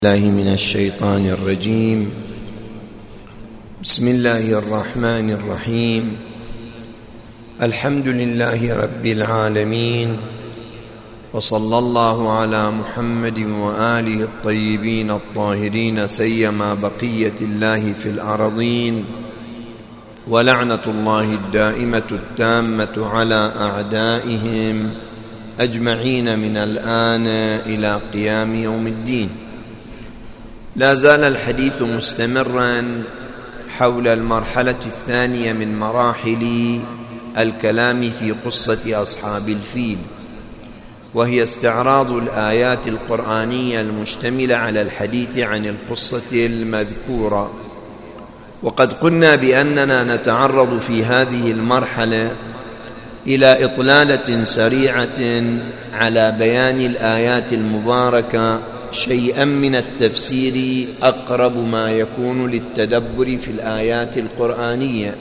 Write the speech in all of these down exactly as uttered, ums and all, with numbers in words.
الله من الشيطان الرجيم. بسم الله الرحمن الرحيم. الحمد لله رب العالمين، وصلى الله على محمد وآله الطيبين الطاهرين، سيما بقية الله في الأرضين، ولعنة الله الدائمة التامة على أعدائهم أجمعين من الآن إلى قيام يوم الدين. لا زال الحديث مستمرا حول المرحلة الثانية من مراحل الكلام في قصة أصحاب الفيل، وهي استعراض الآيات القرآنية المشتملة على الحديث عن القصة المذكورة. وقد قلنا بأننا نتعرض في هذه المرحلة إلى إطلالة سريعة على بيان الآيات المباركة، شيئا من التفسير أقرب ما يكون للتدبر في الآيات القرآنية.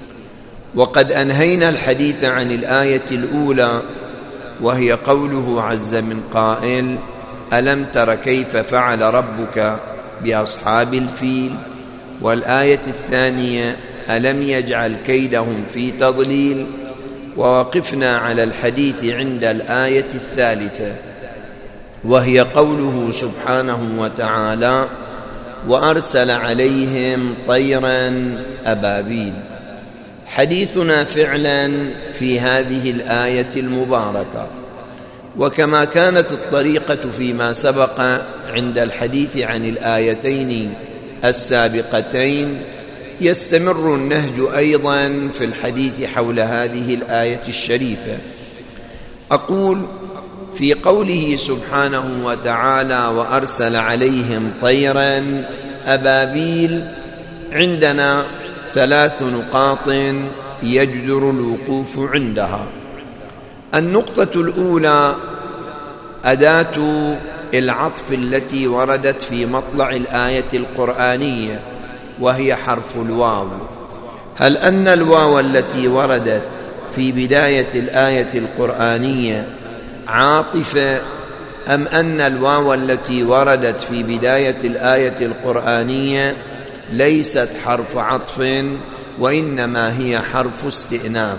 وقد أنهينا الحديث عن الآية الأولى، وهي قوله عز من قائل: ألم تر كيف فعل ربك بأصحاب الفيل؟ والآية الثانية: ألم يجعل كيدهم في تضليل؟ ووقفنا على الحديث عند الآية الثالثة، وهي قوله سبحانه وتعالى: وأرسل عليهم طيرا أبابيل. حديثنا فعلا في هذه الآية المباركة، وكما كانت الطريقة فيما سبق عند الحديث عن الآيتين السابقتين، يستمر النهج أيضا في الحديث حول هذه الآية الشريفة. أقول: في قوله سبحانه وتعالى: وأرسل عليهم طيرا أبابيل، عندنا ثلاث نقاط يجدر الوقوف عندها. النقطة الأولى أداة العطف التي وردت في مطلع الآية القرآنية، وهي حرف الواو. هل أن الواو التي وردت في بداية الآية القرآنية عاطفة، أم أن الواو التي وردت في بداية الآية القرآنية ليست حرف عطف، وإنما هي حرف استئناف؟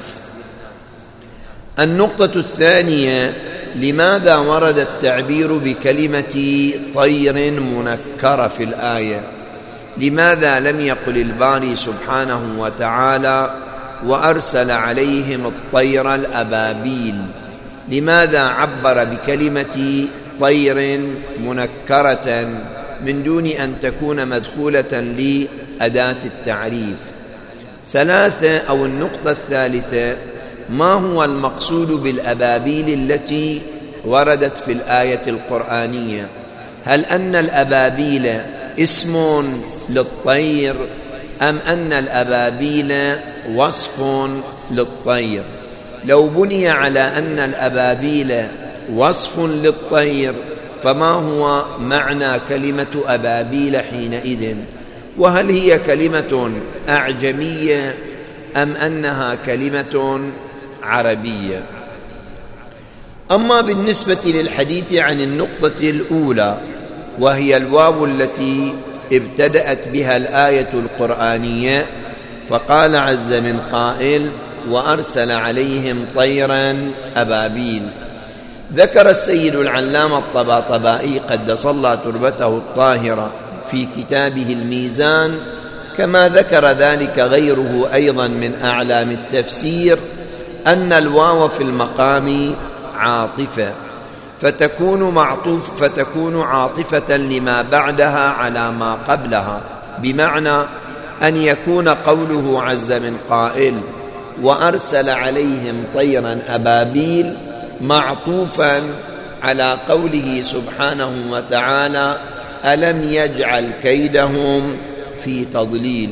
النقطة الثانية: لماذا ورد التعبير بكلمة طير منكرة في الآية؟ لماذا لم يقل الباري سبحانه وتعالى: وأرسل عليهم الطير الأبابيل؟ لماذا عبر بكلمة طير منكرة من دون أن تكون مدخولة لأداة التعريف؟ ثلاثة أو النقطة الثالثة: ما هو المقصود بالأبابيل التي وردت في الآية القرآنية؟ هل أن الأبابيل اسم للطير، أم أن الأبابيل وصف للطير؟ لو بني على أن الأبابيل وصف للطير، فما هو معنى كلمة أبابيل حينئذ؟ وهل هي كلمة أعجمية أم أنها كلمة عربية؟ أما بالنسبة للحديث عن النقطة الأولى، وهي الواو التي ابتدأت بها الآية القرآنية، فقال عز من قائل: وأرسل عليهم طيرا أبابيل. ذكر السيد العلامة الطباطبائي قدس الله تربته الطاهرة في كتابه الميزان، كما ذكر ذلك غيره أيضا من أعلام التفسير، أن الواو في المقام عاطفة، فتكون معطوف فتكون عاطفة لما بعدها على ما قبلها، بمعنى أن يكون قوله عز من قائل: وأرسل عليهم طيرا أبابيل معطوفا على قوله سبحانه وتعالى: ألم يجعل كيدهم في تضليل.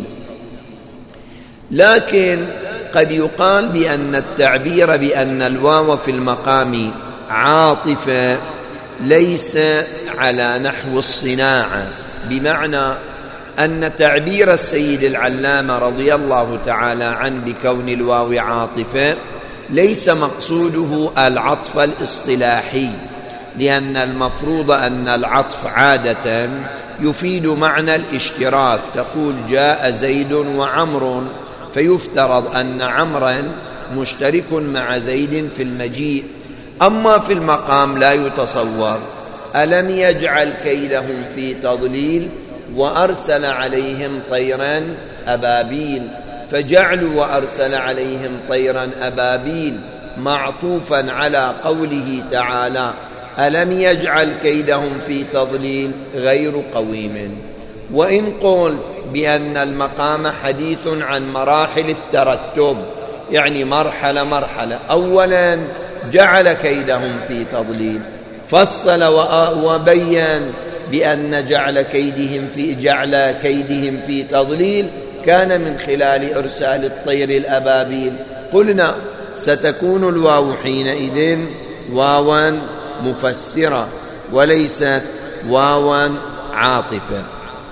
لكن قد يقال بأن التعبير بأن الواو في المقام عاطفة ليس على نحو الصناعة، بمعنى أن تعبير السيد العلامة رضي الله تعالى عنه بكون الواو عاطفة ليس مقصوده العطف الاصطلاحي، لأن المفروض أن العطف عادة يفيد معنى الاشتراك، تقول جاء زيد وعمر، فيفترض أن عمرا مشترك مع زيد في المجيء. أما في المقام لا يتصور. ألم يجعل كيدهم في تضليل وأرسل عليهم طيرا أبابيل، فجعل وأرسل عليهم طيرا أبابيل معطوفا على قوله تعالى ألم يجعل كيدهم في تضليل غير قويم. وإن قلت بأن المقام حديث عن مراحل الترتب، يعني مرحلة مرحلة، أولا جعل كيدهم في تضليل، فصل وبين بأن جعل كيدهم في جعل كيدهم في تضليل كان من خلال إرسال الطير الأبابيل، قلنا ستكون الواو حينئذ واوا مفسرة وليست واوا عاطفة.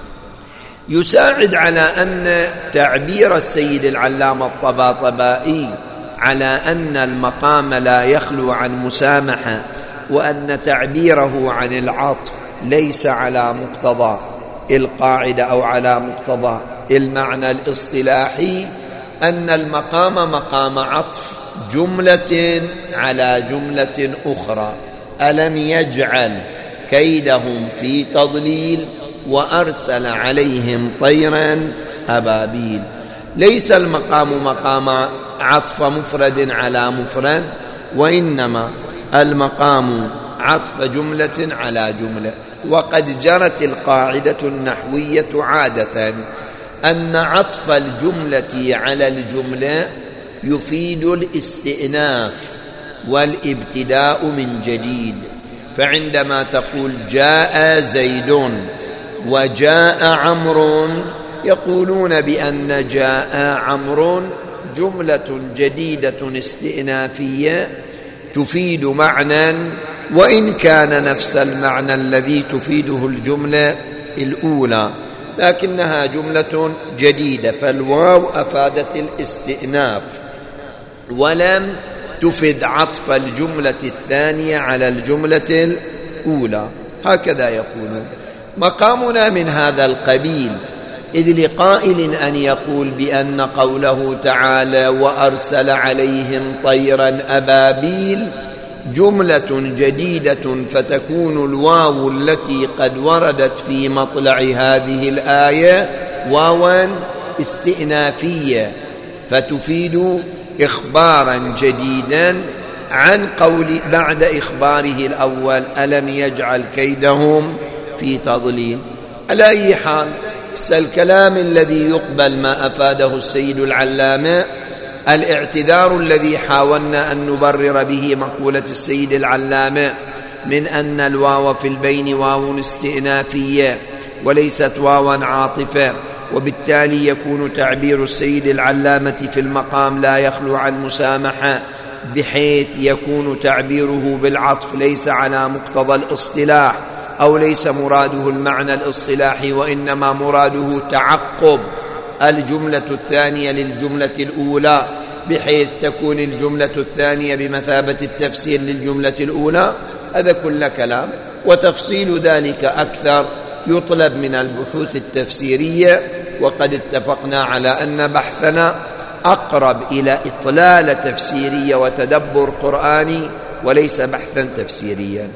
يساعد على أن تعبير السيد العلامة الطباطبائي على أن المقام لا يخلو عن مسامحة، وأن تعبيره عن العطف ليس على مقتضى القاعدة أو على مقتضى المعنى الاصطلاحي، أن المقام مقام عطف جملة على جملة أخرى. ألم يجعل كيدهم في تضليل وأرسل عليهم طيرا أبابيل. ليس المقام مقام عطف مفرد على مفرد، وإنما المقام عطف جملة على جملة. وقد جرت القاعدة النحوية عادة أن عطف الجملة على الجملة يفيد الاستئناف والابتداء من جديد. فعندما تقول جاء زيد وجاء عمرو، يقولون بأن جاء عمرو جملة جديدة استئنافية تفيد معنى، وإن كان نفس المعنى الذي تفيده الجملة الأولى، لكنها جملة جديدة، فالواو أفادت الاستئناف ولم تفد عطف الجملة الثانية على الجملة الأولى. هكذا يقولون. مقامنا من هذا القبيل، إذ لقائل أن يقول بأن قوله تعالى وأرسل عليهم طيرا أبابيل جملة جديدة، فتكون الواو التي قد وردت في مطلع هذه الآية واوا استئنافية، فتفيد إخبارا جديدا عن قول بعد إخباره الأول ألم يجعل كيدهم في تضليل. على أي حال، الكلام الذي يقبل ما أفاده السيد العلامة، الاعتذار الذي حاولنا أن نبرر به مقولة السيد العلامة من أن الواو في البين واو استئنافية وليست واوا عاطفة، وبالتالي يكون تعبير السيد العلامة في المقام لا يخلو عن مسامحة، بحيث يكون تعبيره بالعطف ليس على مقتضى الاصطلاح، أو ليس مراده المعنى الاصطلاحي، وإنما مراده تعقب الجملة الثانية للجملة الأولى، بحيث تكون الجملة الثانية بمثابة التفسير للجملة الأولى. هذا كل كلام، وتفصيل ذلك أكثر يطلب من البحوث التفسيرية، وقد اتفقنا على أن بحثنا أقرب إلى إطلالة تفسيرية وتدبر قرآني وليس بحثا تفسيريا.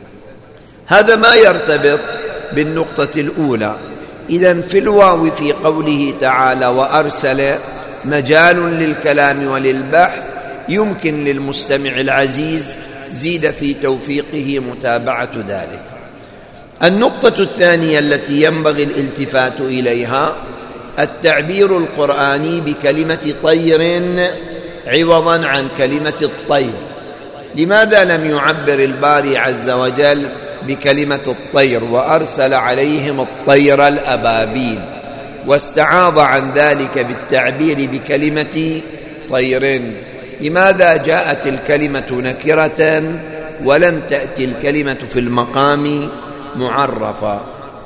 هذا ما يرتبط بالنقطة الأولى. إذن في الواو في قوله تعالى وأرسل مجال للكلام وللبحث، يمكن للمستمع العزيز زيد في توفيقه متابعة ذلك. النقطة الثانية التي ينبغي الالتفات إليها التعبير القرآني بكلمة طير عوضا عن كلمة الطير. لماذا لم يعبر الباري عز وجل بكلمة الطير وأرسل عليهم الطير الأبابيل، واستعاض عن ذلك بالتعبير بكلمة طير؟ لماذا جاءت الكلمة نكرة ولم تأتي الكلمة في المقام معرفة؟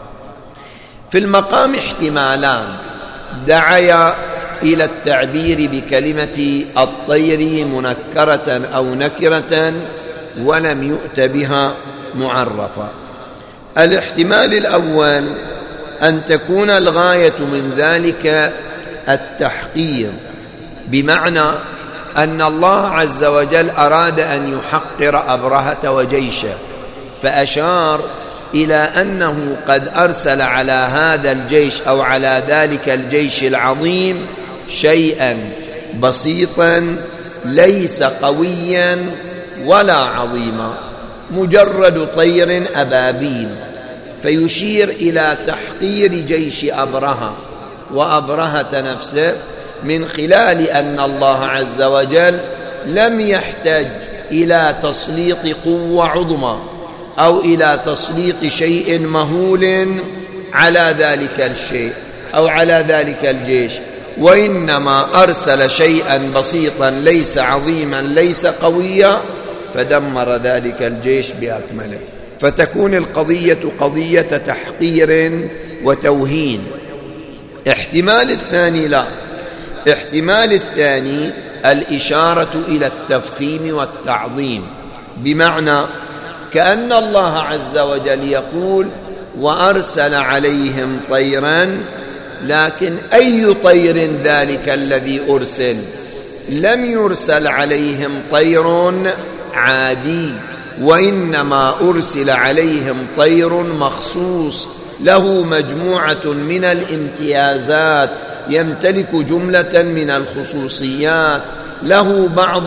في المقام احتمالان دعيا إلى التعبير بكلمة الطير منكرة أو نكرة ولم يؤت بها معرفة. الاحتمال الأول أن تكون الغاية من ذلك التحقير، بمعنى أن الله عز وجل أراد أن يحقر أبرهة وجيشه، فأشار إلى أنه قد أرسل على هذا الجيش أو على ذلك الجيش العظيم شيئا بسيطا ليس قويا ولا عظيما، مجرد طير أبابيل، فيشير إلى تحقير جيش أبرهة وأبرهة نفسه من خلال أن الله عز وجل لم يحتج إلى تسليط قوة عظمى أو إلى تسليط شيء مهول على ذلك الشيء أو على ذلك الجيش، وإنما أرسل شيئا بسيطا ليس عظيما ليس قويا فدمر ذلك الجيش بأكمله. فتكون القضية قضية تحقير وتوهين. احتمال الثاني لا، احتمال الثاني الإشارة إلى التفخيم والتعظيم، بمعنى كأن الله عز وجل يقول وأرسل عليهم طيرا، لكن أي طير ذلك الذي أرسل؟ لم يرسل عليهم طير عادي، وإنما أرسل عليهم طير مخصوص له مجموعة من الامتيازات، يمتلك جملة من الخصوصيات، له بعض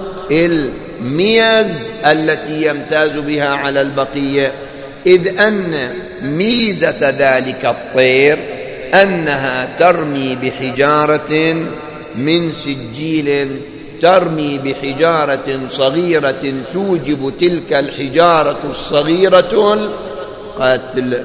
الميز التي يمتاز بها على البقية، إذ أن ميزة ذلك الطير أنها ترمي بحجارة من سجيل، ترمي بحجارة صغيرة توجب تلك الحجارة الصغيرة القتل.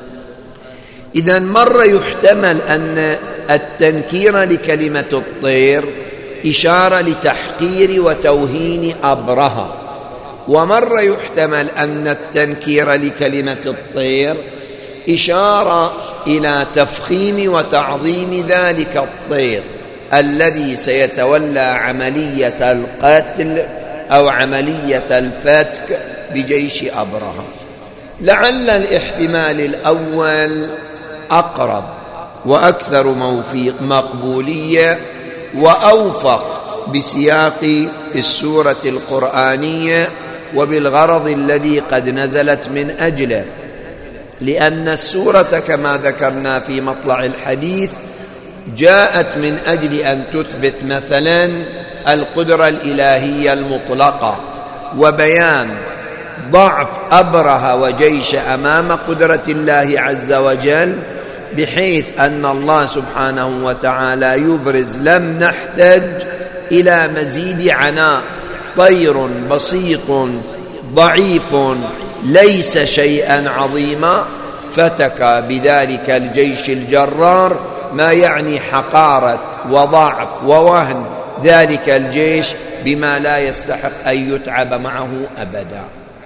إذن مرة يحتمل أن التنكير لكلمة الطير إشارة لتحقير وتوهين أبرهة، ومرة يحتمل أن التنكير لكلمة الطير إشارة إلى تفخيم وتعظيم ذلك الطير الذي سيتولى عملية القتل أو عملية الفتك بجيش أبرهة. لعل الاحتمال الأول أقرب وأكثر موفيق مقبولية وأوفق بسياق السورة القرآنية وبالغرض الذي قد نزلت من أجله، لأن السورة كما ذكرنا في مطلع الحديث جاءت من أجل أن تثبت مثلا القدرة الإلهية المطلقة وبيان ضعف أبرهة وجيش أمام قدرة الله عز وجل، بحيث أن الله سبحانه وتعالى يبرز لم نحتاج إلى مزيد عناء، طير بسيط ضعيف ليس شيئا عظيما فتك بذلك الجيش الجرار، ما يعني حقارة وضعف ووهن ذلك الجيش بما لا يستحق أن يتعب معه أبدا.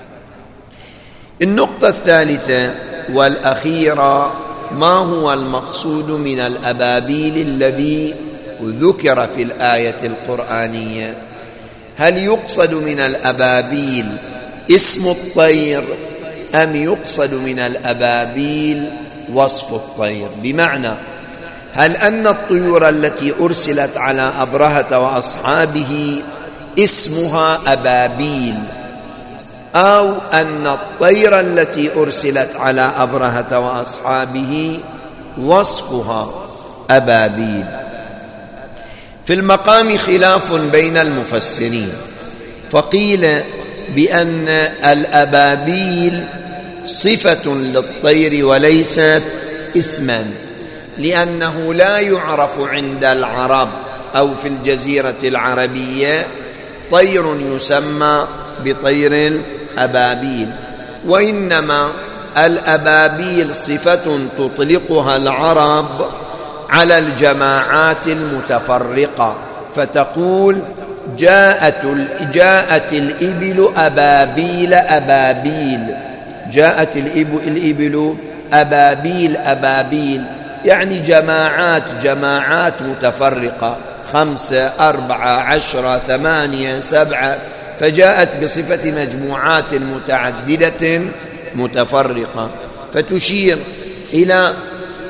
النقطة الثالثة والأخيرة، ما هو المقصود من الأبابيل الذي ذكر في الآية القرآنية؟ هل يقصد من الأبابيل اسم الطير أم يقصد من الأبابيل وصف الطير؟ بمعنى هل أن الطيور التي أرسلت على أبرهة وأصحابه اسمها أبابيل، أو أن الطير التي أرسلت على أبرهة وأصحابه وصفها أبابيل؟ في المقام خلاف بين المفسرين، فقيل بأن الأبابيل صفة للطير وليست اسما، لأنه لا يعرف عند العرب أو في الجزيرة العربية طير يسمى بطير الأبابيل، وإنما الأبابيل صفة تطلقها العرب على الجماعات المتفرقة، فتقول جاءت, جاءت الإبل أبابيل أبابيل، جاءت الإبل أبابيل أبابيل، يعني جماعات جماعات متفرقة، خمسة أربعة عشرة ثمانية سبعة، فجاءت بصفة مجموعات متعددة متفرقة، فتشير إلى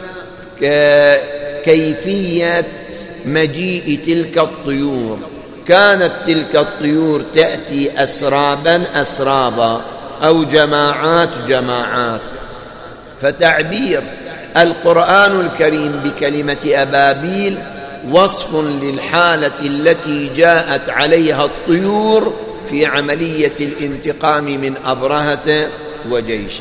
كيفية مجيء تلك الطيور. كانت تلك الطيور تأتي أسرابا أسرابا أو جماعات جماعات. فتعبير القرآن الكريم بكلمة أبابيل وصف للحالة التي جاءت عليها الطيور في عملية الانتقام من أبرهة وجيشه.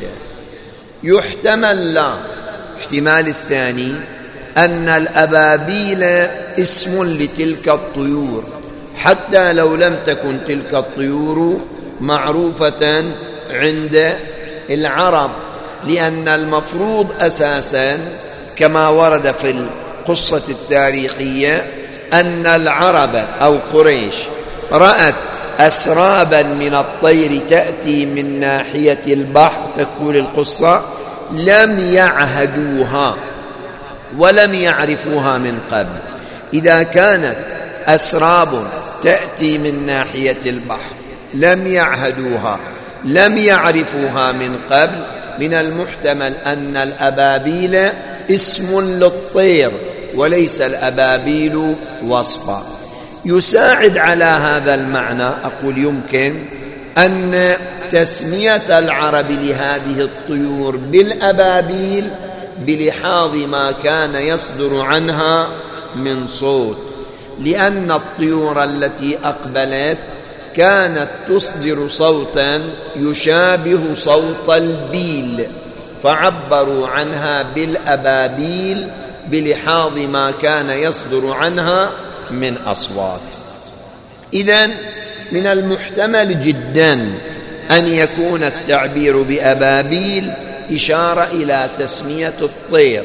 يحتمل لا احتمال الثاني أن الأبابيل اسم لتلك الطيور، حتى لو لم تكن تلك الطيور معروفة عند العرب، لأن المفروض أساسا كما ورد في القصة التاريخية أن العرب أو قريش رأت أسرابا من الطير تأتي من ناحية البحر، تقول القصة، لم يعهدوها ولم يعرفوها من قبل. إذا كانت أسراب تأتي من ناحية البحر لم يعهدوها لم يعرفوها من قبل، من المحتمل أن الأبابيل اسم للطير وليس الأبابيل وصفا. يساعد على هذا المعنى أقول يمكن أن تسمية العرب لهذه الطيور بالأبابيل بلحاظ ما كان يصدر عنها من صوت، لأن الطيور التي أقبلت كانت تصدر صوتا يشابه صوت البيل، فعبروا عنها بالأبابيل بلحاظ ما كان يصدر عنها من أصوات. إذن من المحتمل جدا أن يكون التعبير بأبابيل إشارة إلى تسمية الطير،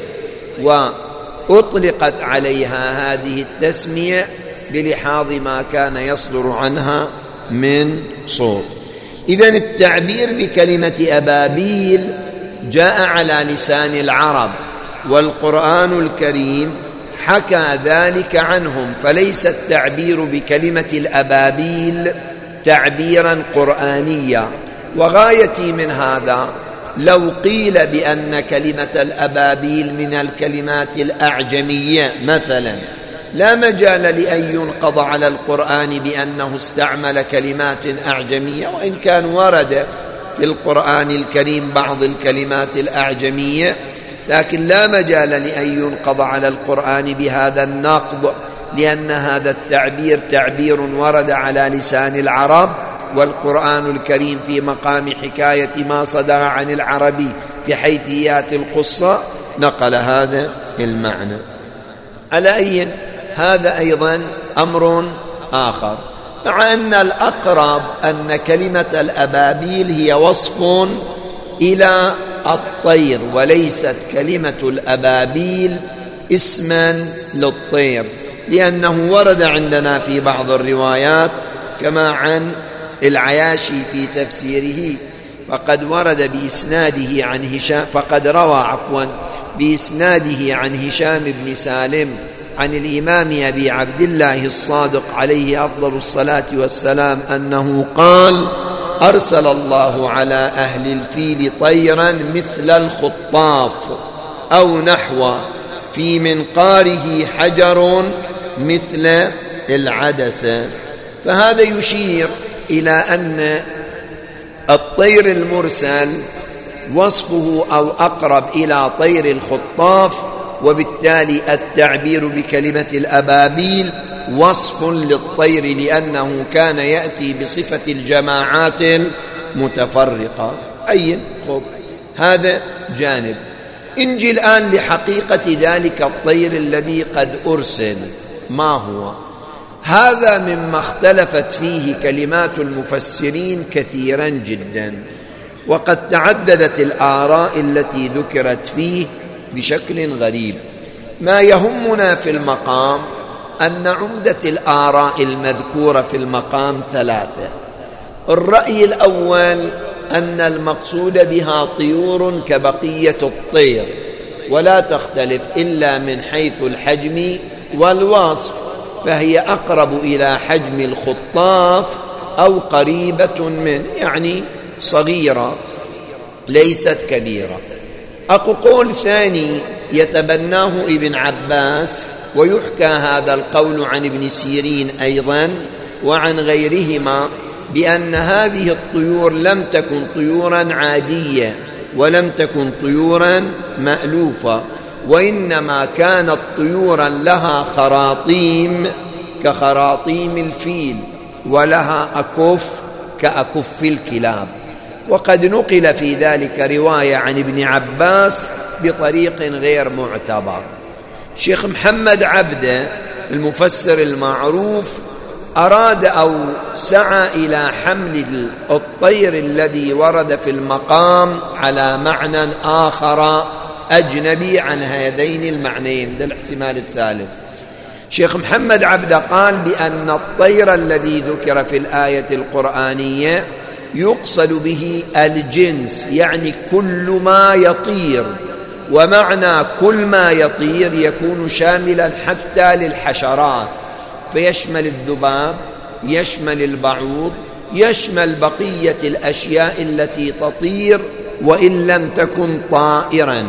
وأطلقت عليها هذه التسمية بلحاظ ما كان يصدر عنها من صوت. إذن التعبير بكلمة أبابيل جاء على لسان العرب، والقرآن الكريم حكى ذلك عنهم، فليس التعبير بكلمة الأبابيل تعبيرا قرآنيا. وغايتي من هذا لو قيل بأن كلمة الأبابيل من الكلمات الأعجمية مثلا، لا مجال لأن ينقض على القرآن بأنه استعمل كلمات أعجمية، وإن كان ورد في القرآن الكريم بعض الكلمات الأعجمية، لكن لا مجال لأن ينقض على القرآن بهذا النقض، لأن هذا التعبير تعبير ورد على لسان العرب، والقرآن الكريم في مقام حكاية ما صدر عن العربي في حيثيات القصة نقل هذا المعنى. على أي هذا أيضا أمر آخر، مع أن الأقرب أن كلمة الأبابيل هي وصف إلى الطير، وليست كلمة الأبابيل اسما للطير، لأنه ورد عندنا في بعض الروايات كما عن العياشي في تفسيره، فقد ورد بإسناده عن هشام فقد روى عفوا بإسناده عن هشام بن سالم عن الإمام أبي عبد الله الصادق عليه أفضل الصلاة والسلام أنه قال: أرسل الله على أهل الفيل طيرا مثل الخطاف أو نحو، في منقاره حجر مثل العدسة. فهذا يشير إلى أن الطير المرسل وصفه أو أقرب إلى طير الخطاف، وبالتالي التعبير بكلمة الأبابيل وصف للطير لأنه كان يأتي بصفة الجماعات المتفرقة. أي خب هذا جانب. انجي الآن لحقيقة ذلك الطير الذي قد أرسل، ما هو؟ هذا مما اختلفت فيه كلمات المفسرين كثيرا جدا، وقد تعددت الآراء التي ذكرت فيه بشكل غريب. ما يهمنا في المقام أن عمدة الآراء المذكورة في المقام ثلاثة. الرأي الأول أن المقصود بها طيور كبقية الطير، ولا تختلف إلا من حيث الحجم والوصف، فهي أقرب إلى حجم الخطاف أو قريبة من، يعني صغيرة ليست كبيرة. أقول ثاني يتبناه ابن عباس، ويحكى هذا القول عن ابن سيرين أيضا وعن غيرهما، بأن هذه الطيور لم تكن طيورا عادية ولم تكن طيورا مألوفة، وإنما كانت طيورا لها خراطيم كخراطيم الفيل، ولها أكف كأكف الكلاب. وقد نقل في ذلك رواية عن ابن عباس بطريق غير معتبر. شيخ محمد عبده المفسر المعروف أراد أو سعى إلى حمل الطير الذي ورد في المقام على معنى آخر أجنبي عن هذين المعنيين، ده الاحتمال الثالث. شيخ محمد عبده قال بأن الطير الذي ذكر في الآية القرآنية يقصد به الجنس، يعني كل ما يطير، ومعنى كل ما يطير يكون شاملا حتى للحشرات، فيشمل الذباب، يشمل البعوض، يشمل بقية الأشياء التي تطير وإن لم تكن طائرا.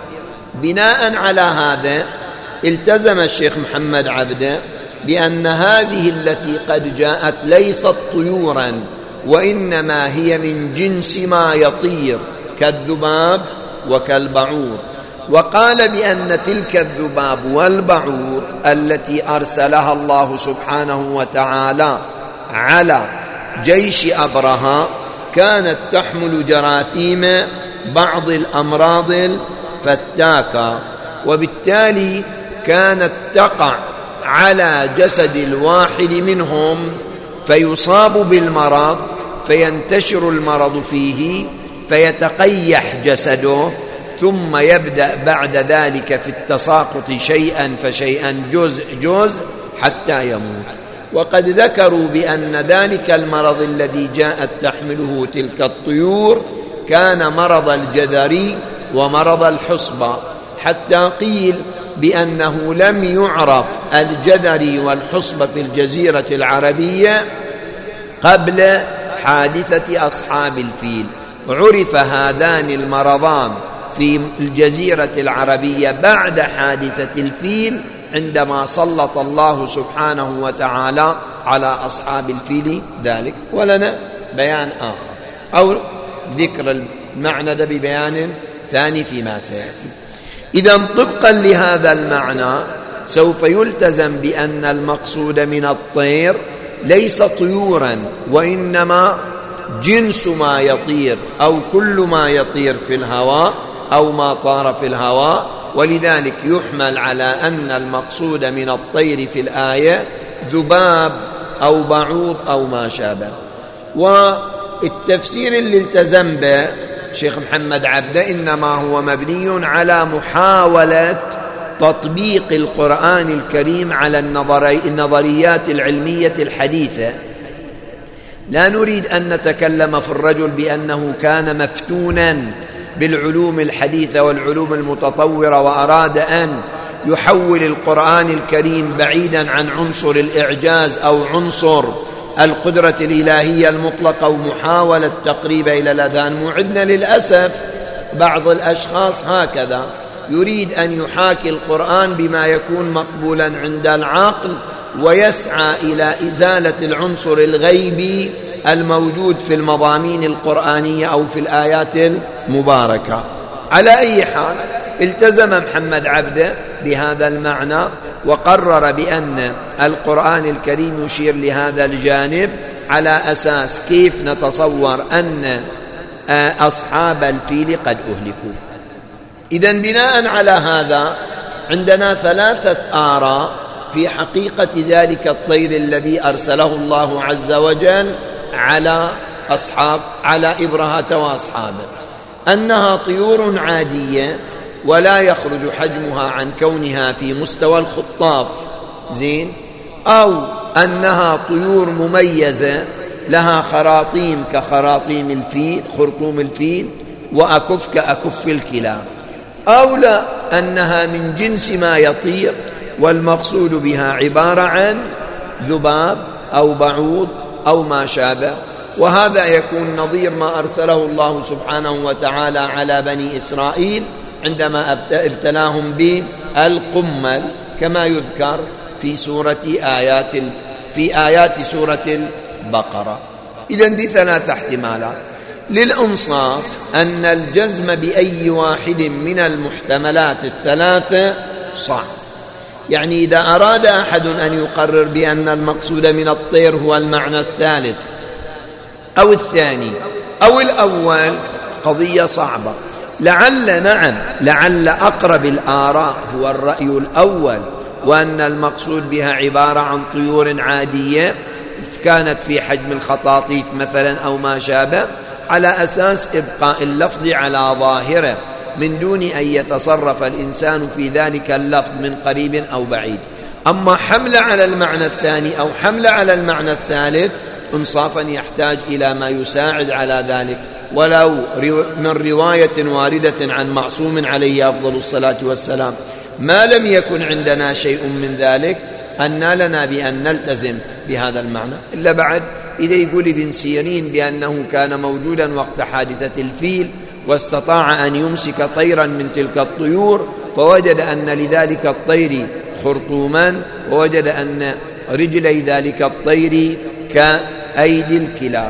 بناء على هذا التزم الشيخ محمد عبده بأن هذه التي قد جاءت ليست طيورا، وإنما هي من جنس ما يطير كالذباب وكالبعوض. وقال بأن تلك الذباب والبعوض التي أرسلها الله سبحانه وتعالى على جيش أبرهة كانت تحمل جراثيم بعض الأمراض الفتاكة، وبالتالي كانت تقع على جسد الواحد منهم فيصاب بالمرض، فينتشر المرض فيه فيتقيح جسده، ثم يبدأ بعد ذلك في التساقط شيئا فشيئا جزء جزء حتى يموت. وقد ذكروا بأن ذلك المرض الذي جاءت تحمله تلك الطيور كان مرض الجدري ومرض الحصبة، حتى قيل بأنه لم يعرف الجدري والحصبة في الجزيرة العربية قبل حادثة أصحاب الفيل. عرف هذان المرضان في الجزيرة العربية بعد حادثة الفيل، عندما سلط الله سبحانه وتعالى على أصحاب الفيل ذلك. ولنا بيان آخر أو ذكر المعنى ده ببيان ثاني فيما سيأتي. إذا طبقا لهذا المعنى سوف يلتزم بأن المقصود من الطير ليس طيورا، وإنما جنس ما يطير أو كل ما يطير في الهواء أو ما طار في الهواء. ولذلك يحمل على أن المقصود من الطير في الآية ذباب أو بعوض أو ما شابه. والتفسير اللي التزم به شيخ محمد عبده إنما هو مبني على محاولة تطبيق القرآن الكريم على النظريات العلمية الحديثة. لا نريد أن نتكلم في الرجل بأنه كان مفتونا بالعلوم الحديثة والعلوم المتطورة وأراد أن يحول القرآن الكريم بعيدا عن عنصر الإعجاز أو عنصر القدرة الإلهية المطلقة ومحاولة تقريبه إلى الأذان. معدنا للأسف بعض الأشخاص هكذا يريد أن يحاكي القرآن بما يكون مقبولا عند العقل، ويسعى إلى إزالة العنصر الغيبي الموجود في المضامين القرآنية أو في الآيات المباركة. على أي حال التزم محمد عبده بهذا المعنى، وقرر بأن القرآن الكريم يشير لهذا الجانب على أساس كيف نتصور أن أصحاب الفيل قد أهلكوا. إذن بناء على هذا عندنا ثلاثة آراء في حقيقة ذلك الطير الذي أرسله الله عز وجل على أصحاب على إبرهة وأصحابه: أنها طيور عادية ولا يخرج حجمها عن كونها في مستوى الخطاف زين، أو أنها طيور مميزة لها خراطيم كخراطيم الفيل خرطوم الفيل وأكف كأكف الكلاب، أو لا أنها من جنس ما يطير والمقصود بها عبارة عن ذباب أو بعوض أو ما شابه. وهذا يكون نظير ما أرسله الله سبحانه وتعالى على بني إسرائيل عندما ابتلاهم بالقمل كما يذكر في سورة آيات في آيات سورة البقرة. إذن دي ثلاث احتمالات. للإنصاف أن الجزم بأي واحد من المحتملات الثلاثة صعب. يعني إذا أراد أحد أن يقرر بأن المقصود من الطير هو المعنى الثالث أو الثاني أو الأول، قضية صعبة. لعل نعم لعل أقرب الآراء هو الرأي الأول، وأن المقصود بها عبارة عن طيور عادية كانت في حجم الخطاطيف مثلا أو ما شابه، على أساس إبقاء اللفظ على ظاهره من دون أن يتصرف الإنسان في ذلك اللفظ من قريب أو بعيد. أما حمل على المعنى الثاني أو حمل على المعنى الثالث إنصافا يحتاج إلى ما يساعد على ذلك، ولو من رواية واردة عن معصوم عليه أفضل الصلاة والسلام. ما لم يكن عندنا شيء من ذلك أن لنا بأن نلتزم بهذا المعنى، إلا بعد إذا يقول ابن سيرين بأنه كان موجودا وقت حادثة الفيل واستطاع أن يمسك طيرا من تلك الطيور، فوجد أن لذلك الطير خرطوما، ووجد أن رجلي ذلك الطير كأيدي الكلاب.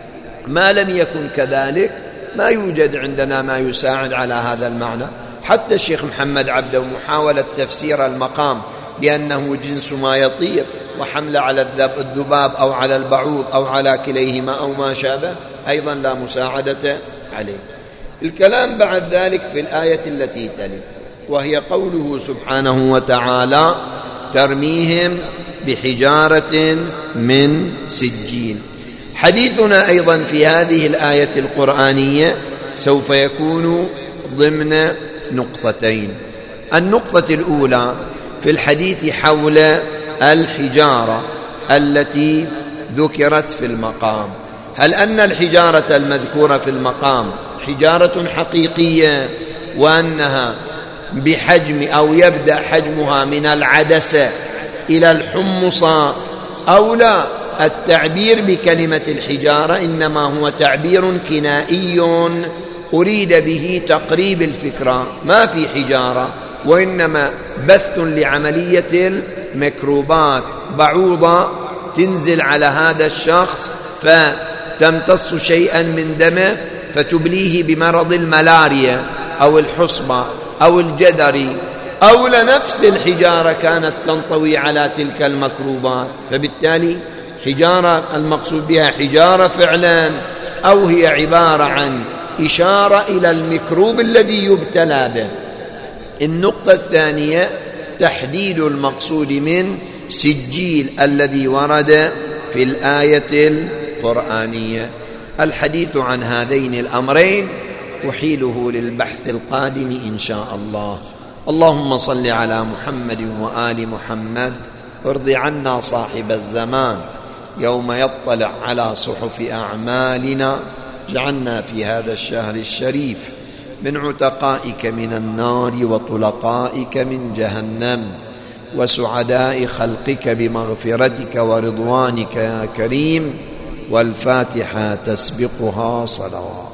ما لم يكن كذلك ما يوجد عندنا ما يساعد على هذا المعنى. حتى الشيخ محمد عبده محاولة تفسير المقام بأنه جنس ما يطير، وحمل على الذباب أو على البعوض أو على كليهما أو ما شابه، أيضا لا مساعدة عليه. الكلام بعد ذلك في الآية التي تلي، وهي قوله سبحانه وتعالى: ترميهم بحجارة من سجيل. حديثنا أيضا في هذه الآية القرآنية سوف يكون ضمن نقطتين. النقطة الأولى في الحديث حول الحجارة التي ذكرت في المقام. هل أن الحجارة المذكورة في المقام حجارة حقيقية وأنها بحجم أو يبدأ حجمها من العدسة إلى الحمصة، أو لا؟ التعبير بكلمة الحجارة إنما هو تعبير كنائي أريد به تقريب الفكرة، ما في حجارة، وإنما بث لعملية الميكروبات. بعوضة تنزل على هذا الشخص فتمتص شيئا من دمه فتبليه بمرض الملاريا أو الحصبة أو الجدري، أو لنفس الحجارة كانت تنطوي على تلك الميكروبات. فبالتالي حجارة المقصود بها حجارة فعلا، أو هي عبارة عن إشارة إلى الميكروب الذي يبتلى به. النقطة الثانية تحديد المقصود من سجيل الذي ورد في الآية القرآنية. الحديث عن هذين الأمرين أحيله للبحث القادم إن شاء الله. اللهم صل على محمد وآل محمد، ارض عنا صاحب الزمان يوم يطلع على صحف أعمالنا، اجعلنا في هذا الشهر الشريف من عتقائك من النار وطلقائك من جهنم، وسعداء خلقك بمغفرتك ورضوانك يا كريم. والفاتحة تسبقها صلوات.